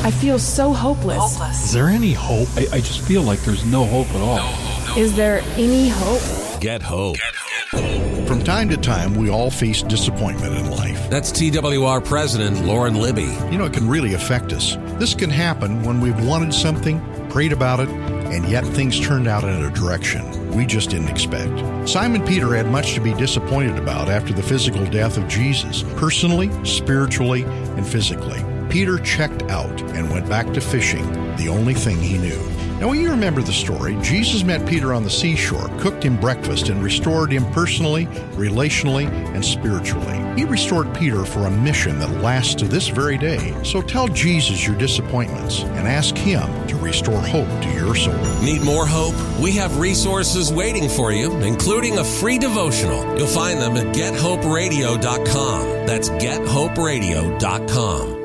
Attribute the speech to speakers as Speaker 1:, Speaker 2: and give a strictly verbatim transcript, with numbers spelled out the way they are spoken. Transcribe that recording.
Speaker 1: I feel so hopeless.
Speaker 2: Hopeless.
Speaker 3: Is there any hope? I, I just feel like there's no hope at all.
Speaker 2: No, no.
Speaker 1: Is there any hope?
Speaker 4: Get hope.
Speaker 2: Get hope.
Speaker 5: From time to time, we all face disappointment in life.
Speaker 4: That's T W R President Lauren Libby.
Speaker 5: You know, it can really affect us. This can happen when we've wanted something, prayed about it, and yet things turned out in a direction we just didn't expect. Simon Peter had much to be disappointed about after the physical death of Jesus, personally, spiritually, and physically. Peter checked out and went back to fishing, the only thing he knew. Now, when you remember the story, Jesus met Peter on the seashore, cooked him breakfast, and restored him personally, relationally, and spiritually. He restored Peter for a mission that lasts to this very day. So tell Jesus your disappointments and ask him to restore hope to your soul.
Speaker 4: Need more hope? We have resources waiting for you, including a free devotional. You'll find them at get hope radio dot com. That's get hope radio dot com.